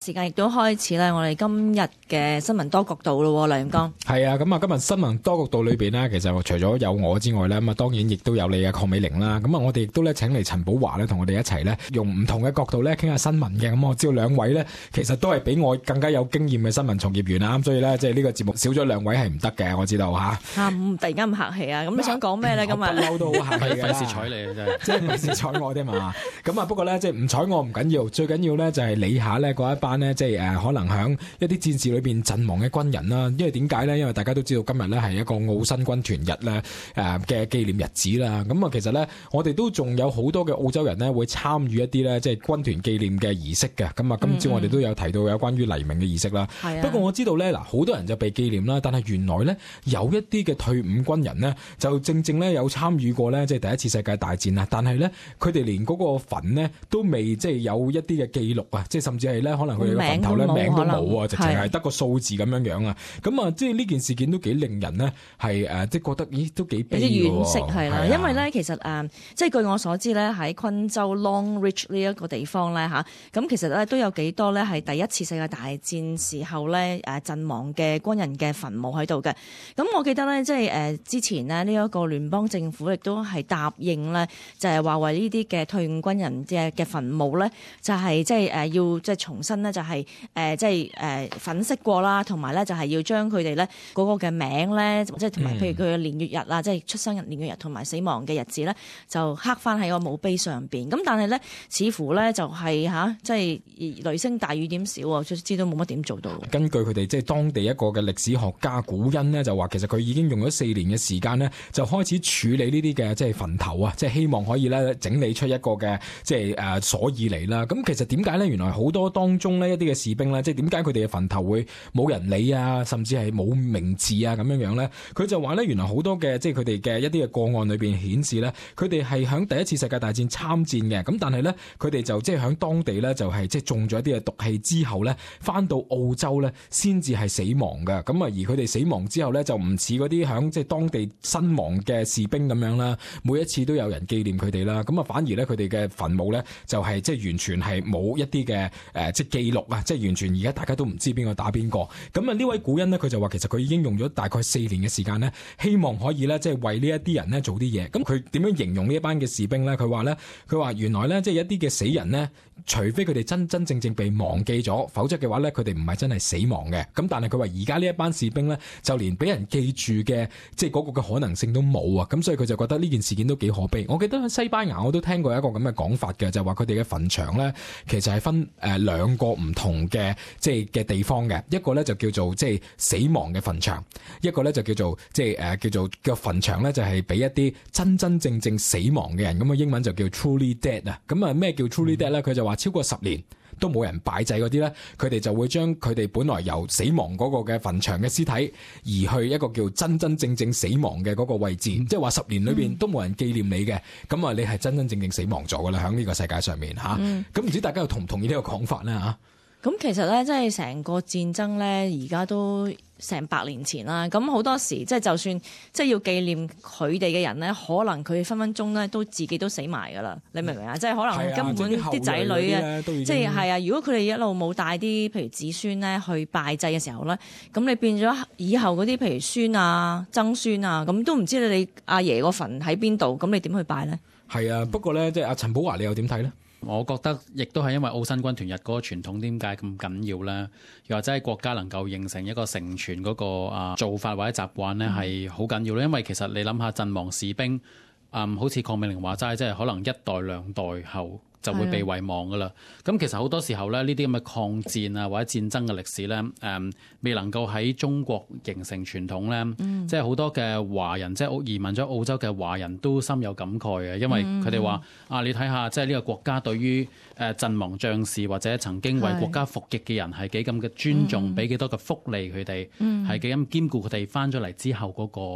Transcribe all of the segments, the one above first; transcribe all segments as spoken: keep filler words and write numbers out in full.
時間亦都開始咧，我哋今日嘅新聞多角度咯，梁江。 係啊，咁啊，今日新聞多角度裏邊呢，其實除咗有我之外咧，咁啊，當然亦都有你嘅鄺美玲啦。咁啊，我哋亦都咧請嚟陳寶華咧，同我哋一齊咧，用唔同嘅角度咧，傾下新聞嘅。咁我知道兩位咧，其實都係比我更加有經驗嘅新聞從業員啊。咁所以咧，即係呢個節目少咗兩位係唔得嘅，我知道吓。 吓、啊，突然間咁客氣啊！咁你想講咩咧？今日不嬲都好客氣嘅， 費事睬你啊，真係， 即係費事睬我啫嘛。咁啊，不過咧，即係唔睬我唔緊要，最緊要咧就係理下咧嗰一班咧，即係誒。可能喺一啲戰事裏邊陣亡嘅軍人啦，因為點解咧？因為大家都知道今日咧係一個澳新軍團日咧誒嘅紀念日子啦。咁啊，其實咧我哋都仲有好多嘅澳洲人咧會參與一啲咧即係軍團紀念嘅儀式嘅。咁啊，今朝我哋都有提到有關於黎明嘅儀式啦。 係啊。 不過我知道咧嗱，好多人就被紀念啦，但係原來咧有一啲嘅退伍軍人呢，就正正咧有參與過咧即係第一次世界大戰啊。但係咧佢哋連嗰個墳呢都未即係有一啲嘅記錄啊，即係甚至係咧可能佢哋嘅墳頭咧名都冇啊，直情係得個數字咁樣樣啊！咁啊，即係呢件事件都幾令人呢係誒，即係覺得咦，都幾悲嘅喎。 有啲惋惜係啦，因為咧其實誒，即係據我所知咧，喺昆州 Longreach 呢一個地方咧嚇，咁其實咧都有幾多咧係第一次世界大戰時候咧誒陣亡嘅軍人嘅墳墓喺度嘅。咁我記得咧，即係誒之前呢，呢一個聯邦政府亦都係答應咧，就係話為呢啲嘅退伍軍人嘅嘅墳墓咧，就係即係誒要即係重新咧就係誒即係。誒粉飾過啦，同埋咧就係要將佢哋咧嗰個嘅名咧，即係同埋譬如佢嘅年月日啊，嗯、即係出生日、年月日同埋死亡嘅日子咧，就刻翻喺個墓碑上邊。咁但係咧，似乎咧就係、是、吓，即係雷聲大雨點少啊，知道冇乜點做到。 根據佢哋即係當地一個嘅歷史學家古恩呢，就話其實佢已經用咗四年嘅時間呢，就開始處理呢啲嘅即係墳頭啊，即係希望可以咧整理出一個嘅即係誒所以嚟啦。咁其實點解咧？原來好多當中呢，一啲嘅士兵咧，即係點解佢哋嘅墳頭會冇人理啊，甚至係冇名字啊咁樣樣咧？佢就話咧，原來好多嘅即係佢哋嘅一啲嘅個案裏邊顯示咧，佢哋係響第一次世界大戰參戰嘅，咁但係咧佢哋就即係響當地咧就係即係中咗一啲嘅毒氣之後咧，翻到澳洲咧先至係死亡嘅。咁啊，而佢哋死亡之後咧就唔似嗰啲響即係當地身亡嘅士兵咁樣啦，每一次都有人紀念佢哋啦。咁啊，反而咧佢哋嘅墳墓咧就係即係完全係冇一啲嘅誒即係記錄啊，即係完全而家大家都唔知邊個打邊個。咁啊，呢位古恩呢，佢就話其實佢已經用咗大概四年嘅時間呢，希望可以咧即係為呢一啲人呢做啲嘢。咁佢點樣形容呢一班嘅士兵呢？佢話咧，佢話原來咧即係一啲嘅死人呢，除非佢哋真真正正被忘記咗，否則嘅話咧佢哋唔係真係死亡嘅。咁但係佢話而家呢一班士兵呢，就連俾人記住嘅即係嗰個嘅可能性都冇啊。咁所以佢就覺得呢件事件都幾可悲。我記得喺西班牙我都聽過一個咁嘅講法嘅，就係話佢哋嘅墳場咧其實係分誒兩個唔同嘅即係嘅地方嘅。一個咧就叫做即係死亡嘅墳場，一個咧就叫做即係誒叫做個墳場咧就係俾一啲真真正正死亡嘅人，咁啊英文就叫 truly dead 啊。咁啊咩叫 truly dead 咧？佢就話超過十年都冇人擺祭嗰啲咧，佢哋就會將佢哋本來由死亡嗰個嘅墳場嘅屍體移去一個叫真真正正死亡嘅嗰個位置，即係話十年裏邊都冇人紀念你嘅，咁啊你係真真正正死亡咗噶啦，喺呢個世界上面吓。咁唔知大家又同唔同意呢個講法咧吓？ 咁其實咧，即係成個戰爭咧，而家都成百年前啦。咁好多時，即係就算即係要紀念佢哋嘅人咧，可能佢分分鐘咧都自己都死埋噶啦。你明唔明啊？即係可能根本啲仔女啊，即係係啊。如果佢哋一路冇帶啲譬如子孫咧去拜祭嘅時候咧，咁你變咗以後嗰啲譬如孫啊、曾孫啊，咁都唔知你哋阿爺個墳喺邊度，咁你點去拜咧？ 係啊，不過咧，即係阿陳寶華，你又點睇咧？ 我覺得亦都係因為澳新軍團日嗰個傳統點解咁緊要咧？又或者係國家能夠形成一個承傳嗰個啊做法或者習慣咧，係好緊要咧。因為其實你諗下陣亡士兵，嗯，好似鄺美玲話齋，即係可能一代兩代後就會被遺忘噶啦。咁其實好多時候咧，呢啲咁嘅抗戰啊或者戰爭嘅歷史咧，誒、嗯、未能夠喺中國形成傳統咧，嗯、即係好多嘅華人，即係移民咗澳洲嘅華人都深有感慨嘅，因為佢哋話啊，你睇下即係呢個國家對於誒陣亡將士或者曾經為國家服役嘅人係幾咁嘅尊重，俾幾、嗯、多嘅福利佢哋，係幾咁兼顧佢哋翻咗嚟之後嗰個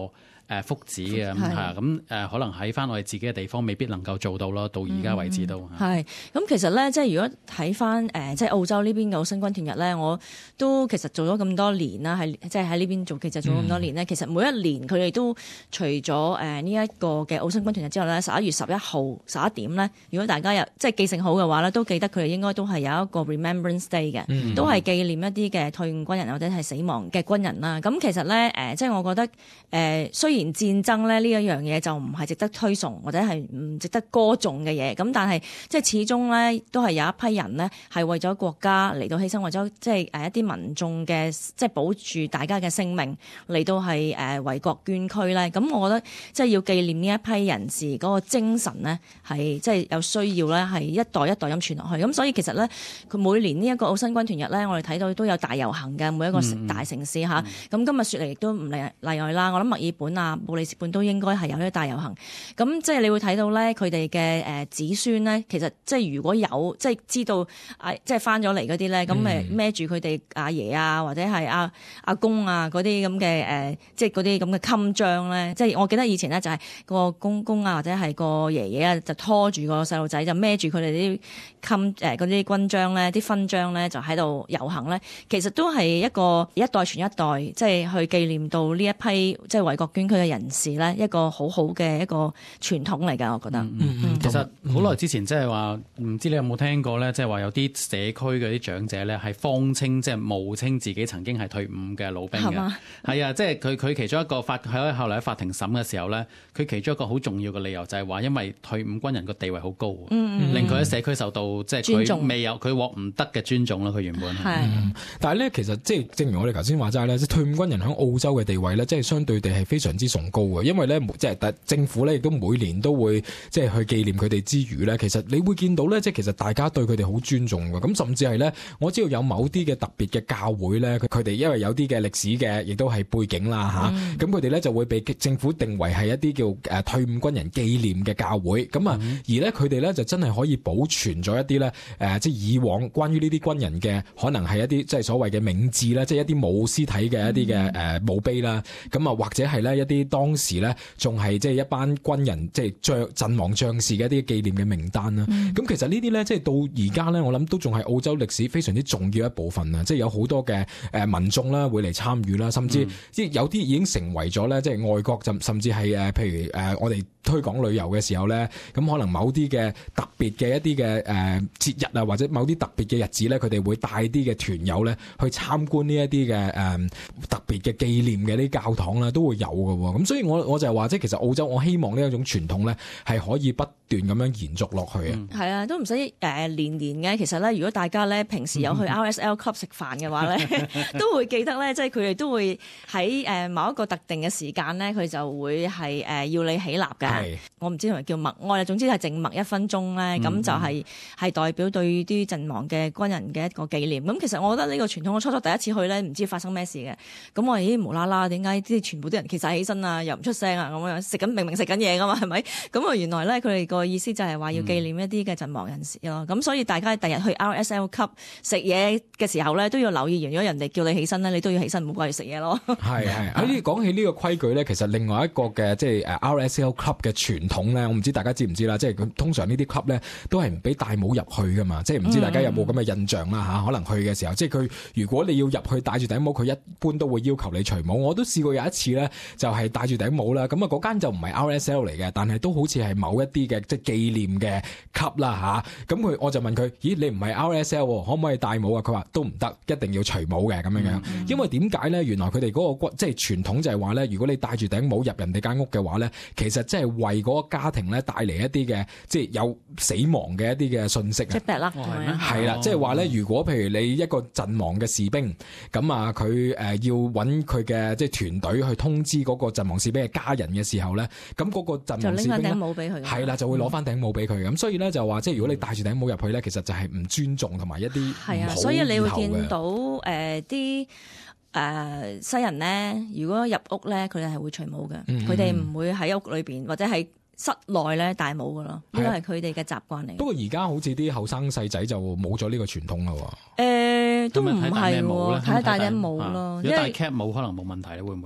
誒福祉嘅咁係啊，咁誒可能喺翻我哋自己嘅地方未必能夠做到咯，到而家為止都係。咁、嗯、其實咧，即係如果睇翻誒即係澳洲呢邊嘅澳新軍團日咧，我都其實做咗咁多年啦，係即係喺呢邊做記者做咗咁多年咧，嗯、其實每一年佢哋都除咗誒呢一個嘅澳新軍團日之後咧，十一月十一號十一點咧，如果大家有即係記性好嘅話咧，都記得佢哋應該都係有一個 Remembrance Day 嘅，嗯、都係紀念一啲嘅退伍軍人或者係死亡嘅軍人啦。咁其實咧誒，即係我覺得誒，雖然戰爭咧呢一樣嘢就唔係值得推崇或者係唔值得歌頌嘅嘢，咁但係即係始終咧都係有一批人呢係為咗國家嚟到犧牲，為咗即係誒一啲民眾嘅即係保住大家嘅性命嚟到係誒為國捐軀咧。咁我覺得即係要紀念呢一批人士嗰個精神呢，係即係有需要咧，係一代一代咁傳落去。咁所以其實咧，佢每年呢一個澳新軍團日咧，我哋睇到都有大遊行嘅，每一個大城市嚇。咁、嗯、今日雪梨亦都唔例例外啦。我諗墨爾本啊、布里斯本都應該係有呢啲大遊行。咁即係你會睇到咧，佢哋嘅誒子孫咧，其實即係如果有即係知道啊，即係翻咗嚟嗰啲咧，咁誒孭住佢哋阿爺啊，或者係阿阿公啊嗰啲咁嘅誒，即係嗰啲咁嘅襟章咧。即係我記得以前咧就係個公公啊，或者係個爺爺啊，就拖住個細路仔，就孭住佢哋啲襟誒嗰啲軍章咧、啲勳章咧，就喺度遊行咧。其實都係一個一代傳一代，即係去紀念到呢一批即係為國捐軀嘅人士咧，一個好好嘅一個傳統嚟㗎，我覺得。嗯嗯嗯、其實好耐之前即係話，唔知你有冇聽過咧？即係話有啲社區嘅啲長者咧，係謊稱即係冒稱自己曾經係退伍嘅老兵嘅。係嘛？係啊，即係佢佢其中一個法喺後嚟喺法庭審嘅時候咧，佢其中一個好重要嘅理由就係話，因為退伍軍人個地位好高，嗯、令佢喺社區受到即係佢未有佢獲唔得嘅尊重咯。佢原本係、 嗯，但係咧其實即係正如我哋頭先話齋咧，即係退伍軍人喺澳洲嘅地位咧，即係相對地係非常之崇高嘅，因為咧即係政府咧亦都每年都會即係去紀念佢哋之餘咧，其實你會見到咧，即係其實大家對佢哋好尊重嘅，咁甚至係咧，我知道有某啲嘅特別嘅教會咧，佢哋因為有啲嘅歷史嘅，亦都係背景啦嚇，咁佢哋咧就會被政府定為係一啲叫誒退伍軍人紀念嘅教會，咁啊、嗯、而咧佢哋咧就真係可以保存咗一啲咧誒即係以往關於呢啲軍人嘅可能係一啲即係所謂嘅冥誌啦，即係一啲冇屍體嘅一啲嘅誒墓碑啦，咁啊或者係咧一啲當時咧仲係即係一班軍人即係將陣亡將士嘅一啲紀念嘅名單啦。咁、嗯、其實呢啲咧即係到而家咧，我諗都仲係澳洲歷史非常之重要一部分啊！即係有好多嘅誒民眾啦會嚟參與啦，甚至即係有啲已經成為咗咧，即係外國甚甚至係誒譬如誒我哋推廣旅遊嘅時候咧，咁可能某啲嘅特別嘅一啲嘅誒節日啊，或者某啲特別嘅日子咧，佢哋會帶啲嘅團友咧去參觀呢一啲嘅誒特別嘅紀念嘅啲教堂啦，都會有嘅喎。咁所以我我就係話，即係其實澳洲，我希望呢一種傳統咧係可以不斷咁樣延續落去啊。係、 嗯、啊，都唔使誒年年嘅。其實咧，如果大家咧平時有去 R S L Club 食飯嘅話咧，都會記得咧，即係佢哋都會喺誒某一個特定嘅時間咧，佢就會係誒要你起立嘅。是我唔知係咪叫默哀啦，總之係靜默一分鐘咧，咁、嗯、就係、是、係代表對啲陣亡嘅軍人嘅一個紀念。咁其實我覺得呢個傳統，我初初第一次去咧，唔知發生咩事嘅。咁我咦無啦啦，點解啲全部啲人企晒起身啊，又唔出聲啊，咁樣食緊明明食緊嘢噶嘛，係咪？咁啊原來咧佢哋個意思就係話要紀念一啲嘅陣亡人士咯。咁、嗯、所以大家第日去 R S L 級食嘢嘅時候咧，都要留意，如果人哋叫你起身咧，你都要起身，唔好掛住食嘢咯。係係。喺講起呢個規矩咧，其實另外一個嘅即係誒 R S L Club 嘅傳統咧，我唔知大家知唔知啦，即係通常呢啲 club 咧都係唔俾戴帽入去噶嘛，即係唔知大家有冇咁嘅印象啦嚇？嗯、可能去嘅時候，即係佢如果你要入去戴住頂帽，佢一般都會要求你除帽。我都試過有一次咧，就係戴住頂帽啦。咁啊嗰間就唔係 R S L 嚟嘅，但係都好似係某一啲嘅即係紀念嘅 club 啦嚇。咁佢我就問佢：咦，你唔係 R S L 可唔可以戴帽啊？佢話都唔得，一定要除帽嘅咁樣樣。嗯、因為點解咧？原來佢哋嗰個即係傳統就係話咧，如果你戴住頂帽入人哋間屋嘅話咧，其實即係為嗰個家庭咧帶嚟一啲嘅即係有死亡嘅一啲嘅信息啊。即係 bad luck 係咩？係啦，即係話咧，如果譬如你一個陣亡嘅士兵，咁啊佢誒要揾佢嘅即係團隊去通知嗰個陣亡士兵嘅家人嘅時候咧，咁嗰個陣亡士兵就拎翻頂帽俾佢。係啦，就會攞翻頂帽俾佢。咁、嗯、所以咧就話，即係如果你戴住頂帽入去咧，其實就係唔尊重同埋一啲係啊。所以你會見到誒啲誒西人咧，如果入屋咧，佢哋係會除帽嘅。佢哋唔會喺屋裏邊或者喺室內咧戴帽噶咯，呢個係佢哋嘅習慣嚟。不過而家好似啲後生細仔就冇咗呢個傳統啦喎。誒、呃，都唔係喎，睇下戴頂帽咯。 如果戴 cap 帽可能冇問題咧，會唔會咧？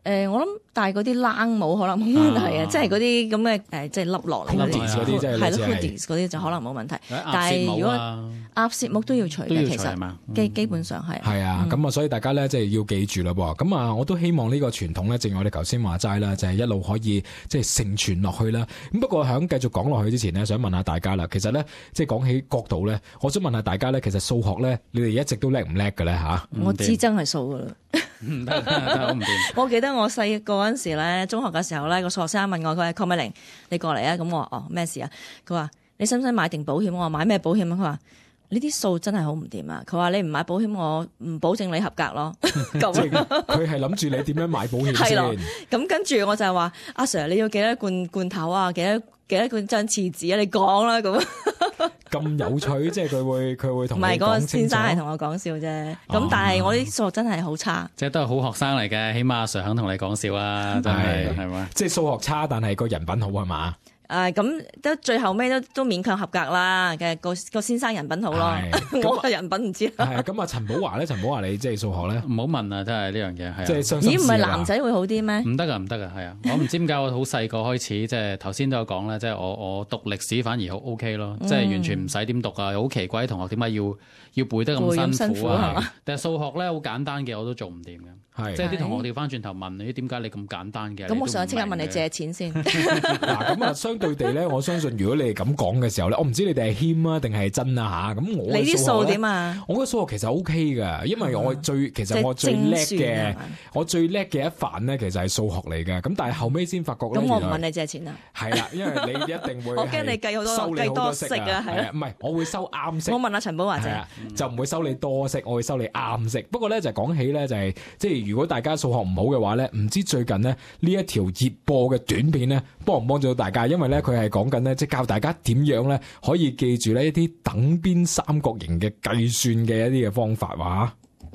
誒，我諗戴嗰啲冷帽可能冇問題啊，即係嗰啲咁嘅誒，即係笠落嚟嗰啲， 嗰啲即係係咯 hoodies 嗰啲就可能冇問題。但係如果鴨舌帽都要除嘅，其實基基本上係。 係啊，咁啊，所以大家咧即係要記住啦噃。咁啊，我都希望呢個傳統咧，正如我哋頭先話齋啦，就係一路可以即係承傳落去啦。咁不過喺繼續講落去之前呢，想問下大家啦，其實咧即係講起角度咧，我想問下大家咧，其實數學咧，你哋一直都叻唔叻嘅咧嚇？ 我知真係數噶啦。 唔得，好唔掂。 我記得我細個嗰陣時咧，中學嘅時候咧，個數學生問我，佢話鄺美玲，你過嚟啊！咁我話哦，咩事啊？佢話你使唔使買定保險？我話買咩保險啊？佢話呢啲數真係好唔掂啊！佢話你唔買保險，我唔保證你合格咯。咁佢係諗住你點樣買保險先？ 咁跟住我就係話阿 Sir， 你要幾多罐罐頭啊？幾多幾多罐張廁紙啊？你講啦咁。 咁有趣，即係佢會佢會同你講清楚。唔係嗰個先生係同我講笑啫，咁、哦、但係我啲數學真係好差。 即係都係好學生嚟嘅，起碼阿 Sir 肯同你講笑啊，真係係嘛？ 即係數學差，但係個人品好係嘛？ 誒咁都最後尾都都勉強合格啦嘅，個個先生人品好咯，我嘅人品唔知啦。 係咁啊，陳寶華咧，陳寶華你即係數學咧，唔好問啊，真係呢樣嘢係。即係咦？唔係男仔會好啲咩？ 唔得噶，唔得噶，係啊！我唔知點解我好細個開始，即係頭先都有講啦，即係我我讀歷史反而好 OK 咯，即係完全唔使點讀啊！好奇怪啲同學點解要要背得咁辛苦啊？但係數學咧好簡單嘅我都做唔掂嘅。係，即係啲同學調翻轉頭問你點解你咁簡單嘅？咁我想即刻問你借錢先。 嗱，咁啊，相對地咧，我相信如果你係咁講嘅時候咧，我唔知你哋係謙啊定係真啊吓。咁我你啲數點啊？ 我嘅數學其實 O K 噶，因為我最其實我最叻嘅，我最叻嘅一範咧，其實係數學嚟嘅。咁但係後尾先發覺咧， 咁我唔問你借錢啊。 係啦，因為你一定會我驚你計好多計多息啊，係啊， 唔係我會收啱息。 我問阿陳寶華姐， 就唔會收你多息，我會收你啱息。不過咧就講起咧就係即係如果大家數學唔好嘅話咧，唔知最近呢呢一條熱播嘅短片咧，幫唔幫助到大家？因為咧佢係講緊咧，即係教大家點樣咧可以記住呢一啲等邊三角形嘅計算嘅一啲嘅方法話。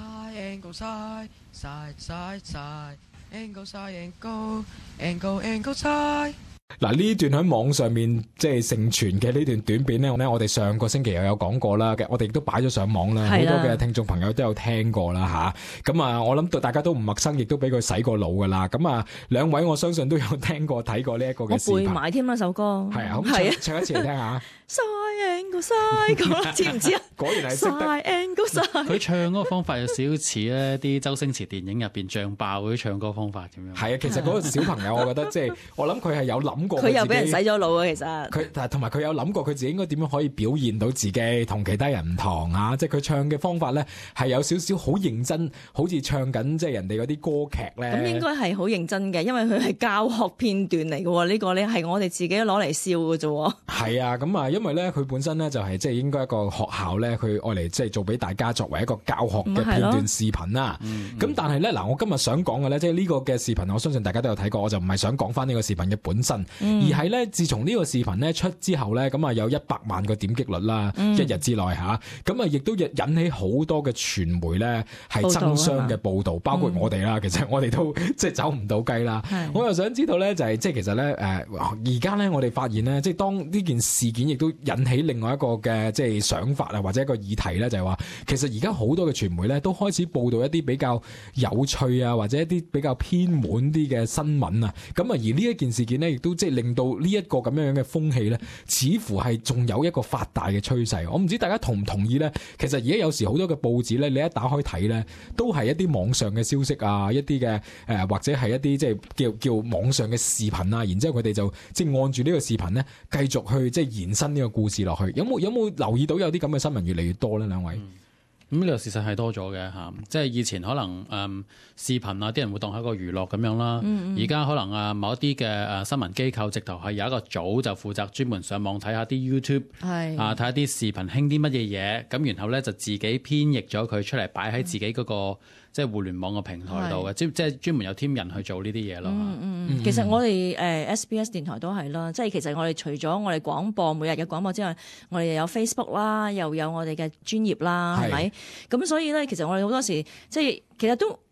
嗱，呢段喺網上面即係盛傳嘅呢段短片咧，我哋上個星期又有講過啦嘅，我哋亦都擺咗上網啦，好多嘅聽眾朋友都有聽過啦吓。咁啊，我諗到大家都唔陌生，亦都俾佢洗過腦噶啦。咁啊，兩位我相信都有聽過睇過呢一個嘅視頻。我背埋添啦首歌。係啊，咁唱唱一次嚟聽下。Side and go side， 知唔知啊？果然係識得。Side and go side。佢唱嗰個方法有少少似咧啲周星馳電影入邊脹爆嗰啲唱歌方法咁樣。 係啊，其實嗰個小朋友，我覺得即係我諗佢係有諗過。 佢又俾人洗咗腦啊！其實佢但係同埋佢有諗過佢自己應該點樣可以表現到自己同其他人唔同啊！即係佢唱嘅方法咧係有少少好認真，好似唱緊即係人哋嗰啲歌劇咧。咁應該係好認真嘅，因為佢係教學片段嚟嘅喎。呢個咧係我哋自己攞嚟笑嘅啫。 係啊，咁啊，因為咧佢本身咧就係即係應該一個學校咧，佢愛嚟即係做俾大家作為一個教學嘅片段視頻啦。咁、嗯、但係咧嗱，我今日想講嘅咧，即係呢個嘅視頻，我相信大家都有睇過，我就唔係想講翻呢個視頻嘅本身。嗯、而係咧，自從呢個視頻咧出之後咧，咁啊有一百萬個點擊率啦，嗯、一日之內吓，咁啊亦都引起好多嘅傳媒咧係爭相嘅報道，包括我哋啦。嗯、其實我哋都即係走唔到雞啦。我又想知道咧，就係即係其實咧，誒而家咧我哋發現咧，即係當呢件事件亦都引起另外一個嘅即係想法啊，或者一個議題咧，就係話其實而家好多嘅傳媒咧都開始報道一啲比較有趣啊，或者一啲比較偏門啲嘅新聞啊。咁啊而呢一件事件咧，亦都即係令到呢一個咁樣樣嘅風氣咧，似乎係仲有一個發大嘅趨勢。我唔知大家同唔同意咧？其實而家有時好多嘅報紙咧，你一打開睇咧，都係一啲網上嘅消息啊，一啲嘅誒或者係一啲即係叫叫網上嘅視頻啊，然之後佢哋就即係按住呢個視頻咧，繼續去即係延伸呢個故事落去。有冇有冇留意到有啲咁嘅新聞越嚟越多咧？兩位？嗯咁呢個事實係多咗嘅嚇，即係以前可能誒、嗯、視頻啊，啲人會當係一個娛樂咁樣啦。而家、嗯嗯、可能啊某一啲嘅誒新聞機構直頭係有一個組就負責專門上網睇下啲 YouTube，係啊睇下啲視頻興啲乜嘢嘢，咁然後咧就自己編譯咗佢出嚟擺喺自己嗰、那個、嗯、即係互聯網嘅平台度嘅，即即係專門有 team 人去做呢啲嘢咯。嗯嗯嗯、其實我哋誒 S B S 電台都係啦，即係其實我哋除咗我哋廣播每日嘅廣播之外，我哋又有 Facebook 啦，又有我哋嘅專頁啦，係咪？咁所以咧，其實我哋好多時即係其實都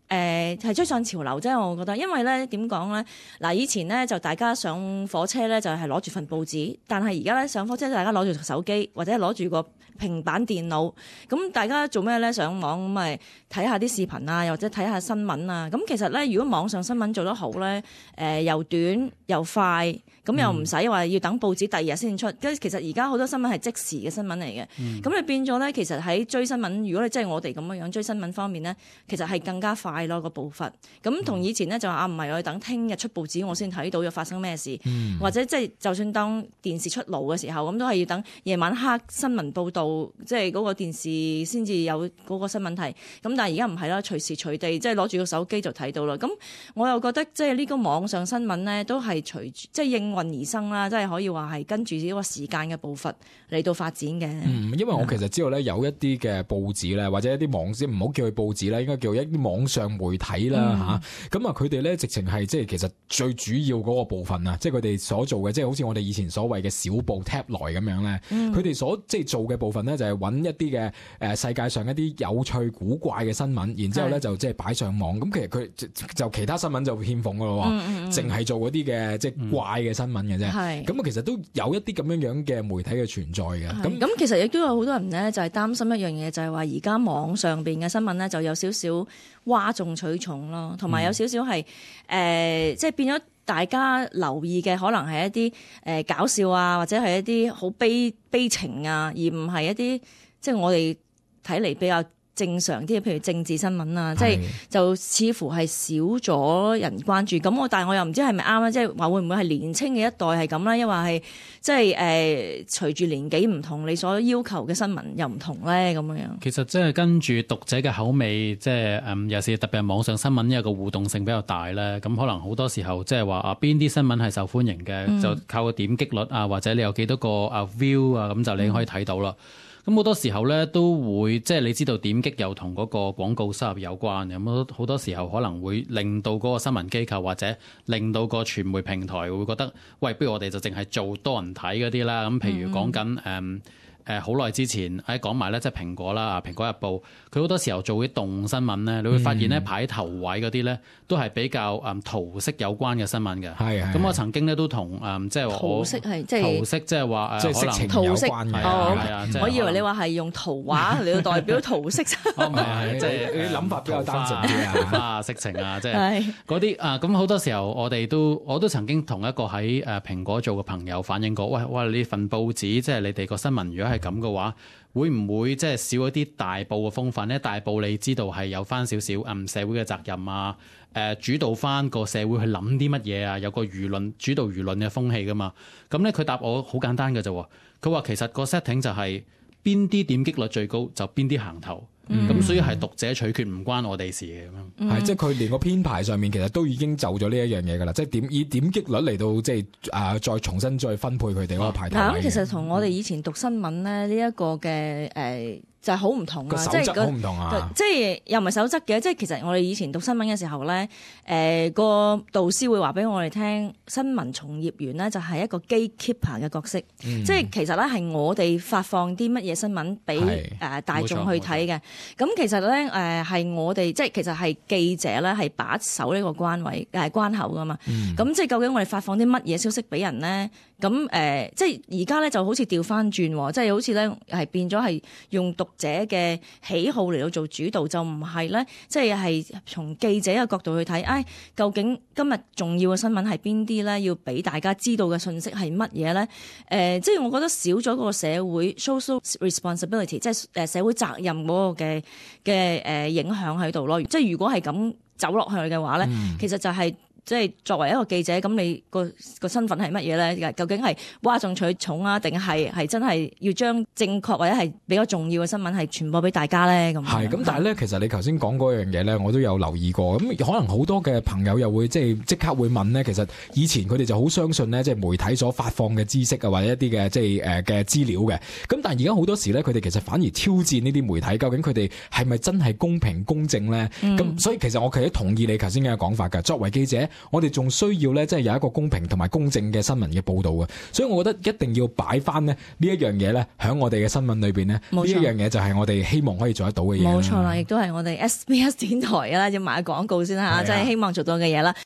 誒係追上潮流啫，我覺得，因為咧點講咧？嗱，以前咧就大家上火車咧就係攞住份報紙，但係而家咧上火車大家攞住手機或者攞住個平板電腦，咁大家做咩咧？上網咁咪睇下啲視頻啊，又或者睇下新聞啊。咁其實咧，如果網上新聞做得好咧，誒、呃、又短又快，咁又唔使話要等報紙第二日先出。跟住其實而家好多新聞係即時嘅新聞嚟嘅，咁、嗯、你變咗咧，其實喺追新聞，如果你即係我哋咁樣樣追新聞方面咧，其實係更加快咯個步伐。咁同以前咧就話啊，唔係我要等聽日出報紙我先睇到有發生咩事，嗯、或者即係就算當電視出爐嘅時候，咁都係要等夜晚黑新聞報導。即係嗰個電視先至有嗰個新聞題，咁但係而家唔係啦，隨時隨地即係攞住個手機就睇到啦。咁我又覺得即係呢個網上新聞咧，都係隨住即係應運而生啦，即係可以話係跟住呢個時間嘅步伐嚟到發展嘅。 嗯，因為我其實知道咧，有一啲嘅報紙咧，或者一啲網紙，唔好叫佢報紙啦，應該叫一啲網上媒體啦嚇。咁啊，佢哋咧直情係即係其實最主要嗰個部分啊，即係佢哋所做嘅，即係好似我哋以前所謂嘅小報 tabloid 咁樣咧，佢哋、嗯、所即係做嘅部分咧就係、是。揾一啲嘅誒世界上一啲有趣古怪嘅新聞，然之後咧就即係擺上網。咁其實佢就其他新聞就欠奉噶咯，淨係、嗯嗯、做嗰啲嘅即係怪嘅新聞嘅啫。咁啊、嗯，其實都有一啲咁樣樣嘅媒體嘅存在嘅。咁咁其實亦都有好多人咧，就係擔心一樣嘢，就係話而家網上邊嘅新聞咧，就有少少嘩眾取寵咯，同埋有少少係誒，即係變咗。大家留意嘅可能係一啲誒、呃、搞笑啊，或者係一啲好悲悲情啊，而唔係一啲即係我哋睇嚟比較正常啲嘅，譬如政治新聞啊，是即係就似乎係少咗人關注。咁我但係我又唔知係咪啱咧，即係話會唔會係年青嘅一代係咁咧，抑或係即係誒隨住年紀唔同，你所要求嘅新聞又唔同咧咁樣。其實即係跟住讀者嘅口味，即係誒有時特別係網上新聞，因為個互動性比較大咧，咁可能好多時候即係話啊邊啲新聞係受歡迎嘅，嗯、就靠個點擊率啊，或者你有幾多個啊 view 啊，咁就你可以睇到啦。咁好多時候咧都會即係你知道點擊又同嗰個廣告收入有關嘅，咁好多時候可能會令到嗰個新聞機構或者令到個傳媒平台會覺得，喂，不如我哋就淨係做多人睇嗰啲啦。咁譬如講緊誒誒好耐之前誒講埋咧，即係蘋果啦，蘋果日報，佢好多時候做啲動新聞咧，你會發現咧排頭位嗰啲咧都係比較誒圖式有關嘅新聞嘅。係係。咁我曾經咧都同誒即係我圖式係即係圖式即係話誒即係色情有關嘅。 哦， 係啊， 我以為你話係用圖畫嚟到代表圖式。 唔係，即係啲諗法比較單純啲啊，色情啊，即係嗰啲啊。咁好多時候我哋都我都曾經同一個喺誒蘋果做嘅朋友反映過，喂喂，你份報紙即係你哋個新聞如果係咁嘅話，會唔會即係少一啲大報嘅風範咧？大報你知道係有翻少少嗯社會嘅責任啊，誒、呃、主導翻個社會去諗啲乜嘢啊，有個輿論主導輿論嘅風氣噶嘛。咁咧佢答我好簡單嘅啫，佢話其實個 setting 就係邊啲點擊率最高就邊啲行頭。咁、嗯、所以係讀者取決，唔關我哋事嘅咁樣。係、 嗯、即係佢連個編排上面其實都已經就咗呢一樣嘢㗎啦，即係點以點擊率嚟到即係啊再重新再分配佢哋嗰個排頭位。 嗱咁其實同我哋以前讀新聞咧呢一個嘅誒。呃就係好唔同啊！ 即係好唔同啊！ 即係又唔係守則嘅，即係其實我哋以前讀新聞嘅時候咧，誒、呃、個導師會話俾我哋聽，新聞從業員咧就係一個 gatekeeper 嘅角色，嗯、即係其實咧係我哋發放啲乜嘢新聞俾誒大眾去睇嘅。咁其實咧誒係我哋即係其實係記者咧係把守呢個關位誒、呃、關口噶嘛。咁、嗯、即係究竟我哋發放啲乜嘢消息俾人咧？咁誒、呃、即係而家咧就好似調翻轉，即係好似咧係變咗係用讀者嘅喜好嚟到做主導，就唔係咧，即係係從記者嘅角度去睇，唉、哎，究竟今日重要嘅新聞係邊啲咧？要俾大家知道嘅信息係乜嘢咧？誒、呃，即係我覺得少咗個社會 social responsibility，即係誒社會責任嗰個嘅嘅誒影響喺度咯。即係如果係咁走落去嘅話咧，嗯、其實就係、是。即係作為一個記者，咁你個個身份係乜嘢咧？究竟係嘩眾取寵啊，定係係真係要將正確或者係比較重要嘅新聞係傳播俾大家咧？咁係咁，但係咧，其實你頭先講嗰樣嘢咧，我都有留意過。咁可能好多嘅朋友又會即係即刻會問咧，其實以前佢哋就好相信咧，即係媒體所發放嘅知識啊，或者一啲嘅即係誒嘅資料嘅。咁但係而家好多時咧，佢哋其實反而挑戰呢啲媒體，究竟佢哋係咪真係公平公正咧？咁、嗯、所以其實我其實同意你頭先嘅講法㗎。作為記者， 我哋仲需要咧即係有一個公平同埋公正嘅新聞嘅報導嘅。所以我覺得一定要擺翻呢呢一樣嘢咧喺我哋嘅新聞裏邊呢，呢一樣嘢就係我哋希望可以做得到嘅嘢。 冇錯啦，亦都係我哋 S B S 電台啦，要買廣告先嚇，即係希望做到嘅嘢啦。